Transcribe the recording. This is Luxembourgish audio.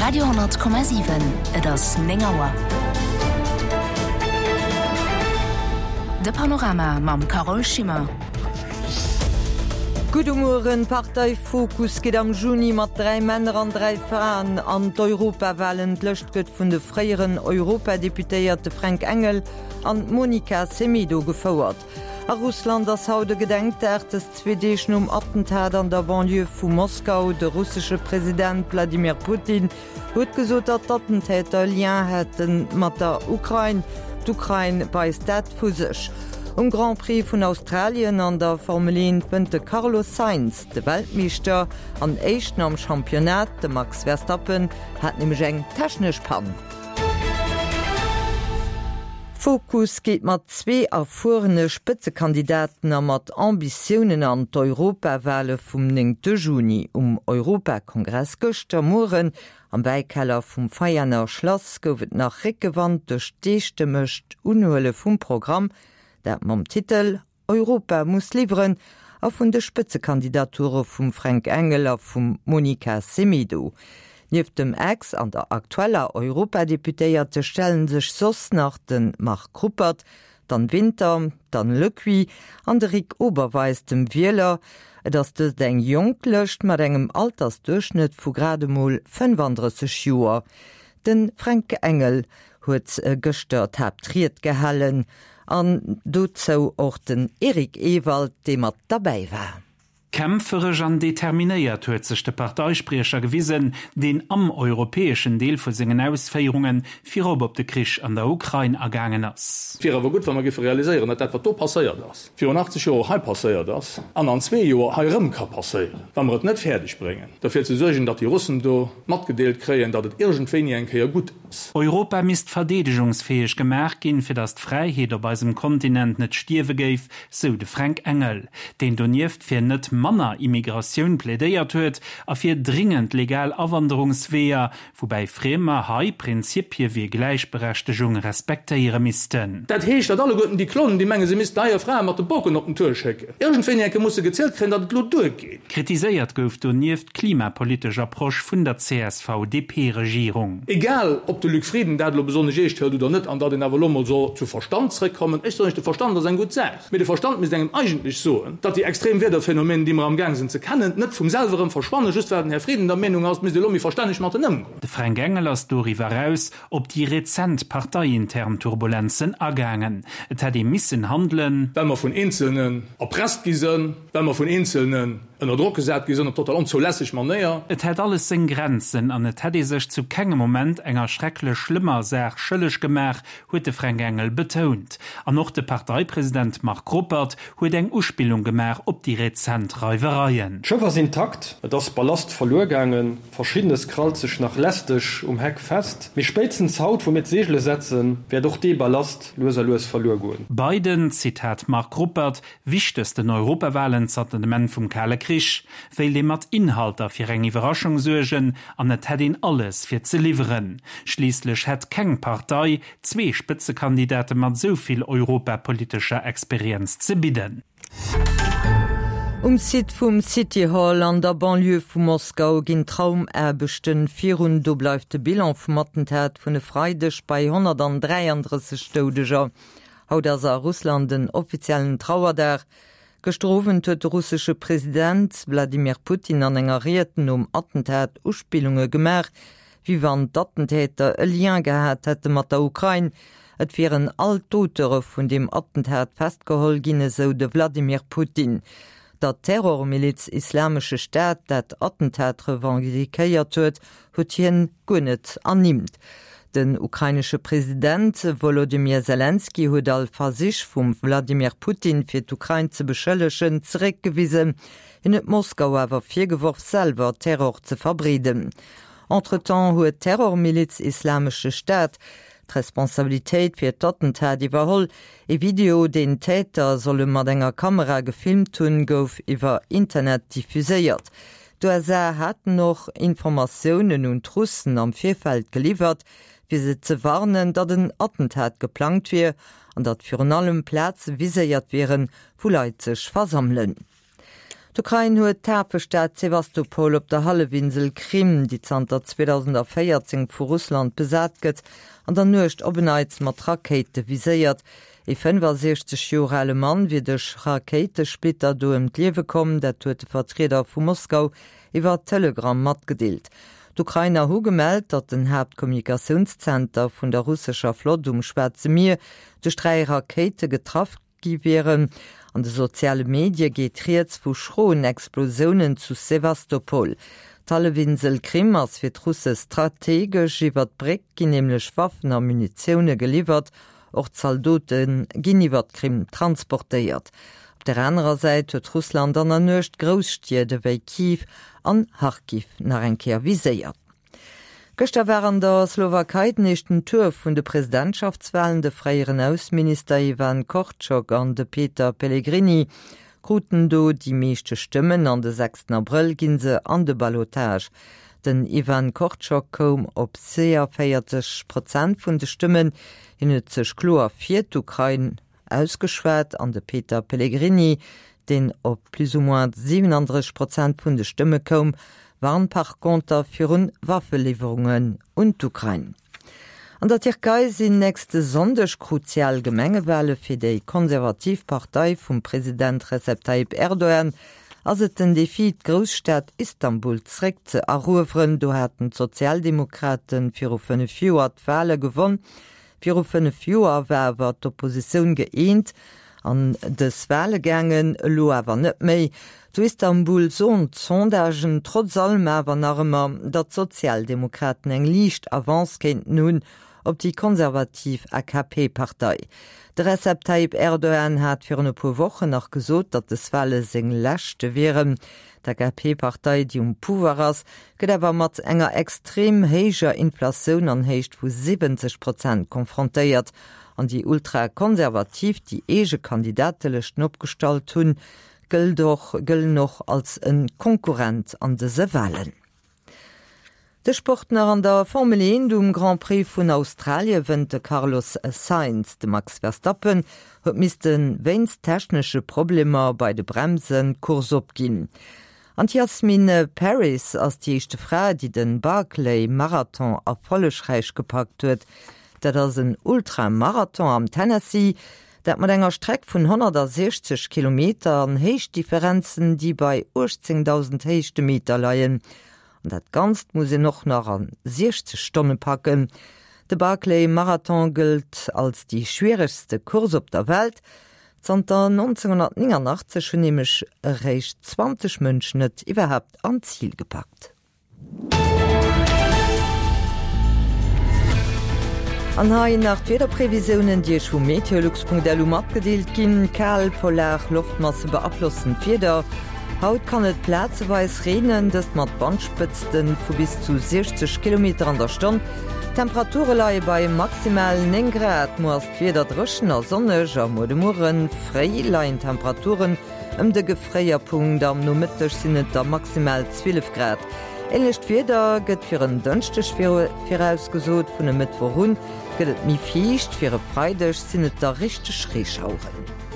Radio 10,7 das Nengauer. De Panorama mam Carol Schimmer. Gudemoren Parteifokus geht am Juni mat 3 Männer an 3 Frauen an d'Europawahlen löscht gëtt vun de freieren Europadeputéierte Frank Engel an Monika Semido gefauert. A Russland as haut gedenkt des 2. Attentat an der Banlieue vu Moskau. De russische Präsident Wladimir Putin huet gesot, dat Attentäter Lien hätten mat der Ukraine. D'Ukraine beist dat vu sech. Grand Prix vun Australien an der Formel 1 pënte Carlos Sainz, de Weltmeister an Eichten am Championat, de Max Verstappen, hat nemch eng technech Pann. Fokus geht mat 2 erfuhrene Spitzekandidaten a mat Ambitionen an d'Europawahle vum 9. Juni Europakongress gëchter Moren am Weikeller vum Feierner Schloss gouft nach Rickgewand de stechte mëcht unhuele vum Programm, dat mam Titel „Europa muss liefern“ a vun de Spitzekandidature vum Frank Engel a vum Monika Semido. Nief dem Ex an der aktueller Europadeputéierte stellen sech sos nach den Marc Ruppert, dann Winter, dann Lückwi, an de Rick Oberweis dem Wieler, dats de deng Jong löscht mat engem Altersdurchschnitt vu grademol 35 Joer. Den Frank Engel huet gestört triiert gehallen, an dozo auch den Erik Ewald, dem mat dabei war. Kämpferisch an determinéiert huet sech de Parteisprecher gewiesen, den am europäesschen Deel vu segen Ausfeierungen fir op de Krisch an der Ukraine ergangen ass. Fiwer gut, man gif realisieren, dat wat do passéiert ass. 84 Joer halb passéiert ass, an 2 Joer haëm ka passéieren, Wa man et net fertig bringen. Dafir ze segen, dat die Russen do mat gedeelt kreien, dat et irgendwenni enkeier gut ist. Europa misst verdedigungsfähig gemerk gin fir dat Freiheet op beim Kontinent net stierwe geif, so de Frank Engel, den donieft fir net Manner Immigration plädeiert huet, a fir dringend legal Awanderungswehr, wobei Fremer hai Prinzipie wie Gleichberechtigung respektiere missten. Dat hecht dat alle Gotten die Klonnen, die Menge se mis daier frei mat de Bocken op den Türschecke. Irgendwenke muss gezählt kre, dat Blut durchgeht. Kritiséiert gouft du nieft klimapolitischer Prosch vun der CSVDP-Regierung. Egal ob du Lüfrieden dat lo besonne jecht hört oder net an dat den Avalommer so zu Verstandsrekommen, ist nicht der Verstand das ein gut sagt. Mit dem Verstand mis engem eigentlich so, dat die extrem Wetterphänomene, die man am Gang sind ze kennen, net vum selveren verschwonnen just werden Herr Frieden der Meinung aus Milomi verständlich mat nimmen. De Frank Engel as Dori war raus, ob die rezent parteiintern Turbulenzen ergangen. Et hat die missen handeln, wenn man von Einzelnen erpresst gisen, wenn man von Einzelnen der Druck gesagt gisen total unzulässig man näher. Et hat alles sinn Grenzen an et hätte sich zu kegem Moment enger schreckle schlimmer sehr schëllech gemach, huet de Frank Engel betont. An noch de Parteipräsident Marc Ruppert huet eng Uspielung gemach op die rezent Räubereien. Schöffers intakt, das Ballast verlorengegangen, verschiedenes krallt sich nach lästig Heck fest. Wie spätestens Haut womit Segle setzen, wer doch die Ballast los verloren wurden. Biden, Zitat Marc Ruppert, wichtigsten Europawahlen Sortiment vom Kalle Krisch, weil dem mat Inhalter für enge Überraschung sögen, an net hat ihn alles für zu liefern. Schließlich hat keng Partei 2 Spitzenkandidaten mat soviel europapolitischer Experienz zu bieten. Sit vum City Hall an der Banlieue vu Moskau ginn Traumerbechten 4 do bleif de Bilan vum Attentat vun de Freidech bei 133 Stodeger. Haut ass Russland den offiziellen Trauerder. Gestrofen huet de russische Präsident Wladimir Putin an engerierten Attentat Uspielunge gemer, wie wann d'Attentäter e Lien gehät hätte mat der Ukraine. Et wären all Totere vun dem Attentat festgeholl ginne so de Wladimir Putin. Der Terrormiliz Islamsche Staat dat Attentat revendikéiert huet, huet hien gunnet annimmt. Den ukrainische Präsident Volodymyr Zelensky huet al versich vum Wladimir Putin fir d'Ukraine ze beschëllechen zeréckgewiesen, in et Moskau awer virgeworf selber Terror ze verbreden. Entretemps huet Terrormiliz Islamsche Staat d'Responsabilitéit fir d'Attentat iwwerholl, e Video den Täter solle mat enger Kamera gefilmt hunn gouf iwwer Internet diffuséiert. D'USA hat noch Informationen und Russen am Vierfeld geliefert, wie se ze warnen, dat den Attentat geplant wie an dat für allem Platz viséiert wären, wo Leiit sech versammeln. D'Ukraine huet d'Tapestaat Sevastopol op der Hallewinsel Krim, die Zter 2014 vu Russland besat gëtt, an der nucht obeneiz mat Rakete viséiert. E 65 Jahre Mann wie dech Raketesplitter do em d'Liewe kom, dat huet de Vertreter vu Moskau iwwer Telegram mat gedeelt. D'Ukrainer hu gemeldt, dat den Hauptkommunikationszenter vun der russischer Flot Schwarze Meer de 3 Rakete getraff gi wären. An de soziale Medie geht jetzt vu schroen Explosionen zu Sevastopol. Tallewinsel Krim ass fir d'Russe strategisch iwwer d'Brick gin nämlichlech Waffen a Munitionune geliefert, och Soldaten ginn iwwer Krim transportéiert. Op der anderen Seite huet Russland an der nøcht Grousstiede wéi Kiew an Kharkiv nach enkeer viséiert. Gëster wären der Slowakei nechten Tour vun de Präsidentschaftswahlen de freiieren Außenminister Ivan Korczok an de Peter Pellegrini kruten do die meeschte Stimmen an de 6. April ginn se an de Ballotage. Den Ivan Korczok kom op 40% vun de Stimmen hin et sech klo fir d'Ukraine ausgeschwert an de Peter Pellegrini, den op plus ou moins 37% vun de Stimme kom, waren par Konter fir hun Waffelieferungen und d'Ukraine. An der Türkei sinn nächste sondech kruzial Gemengewelle fir déi Konservativpartei vum Präsident Recep Tayyip Erdogan, as et den Defi d'Großstadt Istanbul zréck ze errufen, do hätten Sozialdemokraten fir 5 Joer d'Wale gewonnen, fir 5 Joer wwer d'Opposition geeint, an des Wählegängen lo awer net méi. Zu Istanbul son Sondagen trotz allem awer narmer, dat Sozialdemokraten eng liicht avans kennt nun op die konservativ AKP-Partei. De Recep Tayyip Erdogan hat fir een paar Wochen nach gesot, dat des Wähle seng lächte wären. D'AKP-Partei, die Pouvoir ass, gët awer mat enger extrem héiger Inflationun an héicht vu 70% konfrontéiert, an die ultrakonservativ die ege Kandidatelech opstalt hunn, gëll noch als een Konkurrent an dese Wahlen. De Sportner an der Formel 1 dum Grand Prix vun Australien wënnt de Carlos Sainz, de Max Verstappen, huet misisten wéins technesche Probleme bei de Bremsen Kurs opginn. An Jasmine Paris ass die echte Frau, die den Barclay-Marathon erfollegreich gepackt huet, dat ass een Ultramarathon am Tennessee, dat mat enger Streck vun 160 Kilometer an Heichtdifferenzen, die bei 18.000 heichte Meter leien. Und dat ganz muss noch an 60 Stunden packen. De Barclay-Marathon gilt als die schwierigste Kurs op der Welt. Zter 1989 schon nämlich recht 20 Mënschen net überhaupt an Ziel gepackt. An hain nach Wederprävisionen, die vu Meteorlux.delu abgedeelt ginn, kal polar Luftmasse beablossen Fieder. Haut kann et plazeweis regnen, dat mat Bandspitzten vu bis zu 60 km an der Stunde. Temperaturelei bei maximal 9 Grad muss Fieder drschen a sonnech a Modemuren, Freilein Temperaturen de Gefréierpunkt am no mittech sinnet der maximal 12 Grad. Ähnlichcht Fieder gëtt fir een dënchtech firausgesot vun e Mittwoch hun, gëtt mi fiicht fir e Freidech sinnet der richchte Schreeschauren.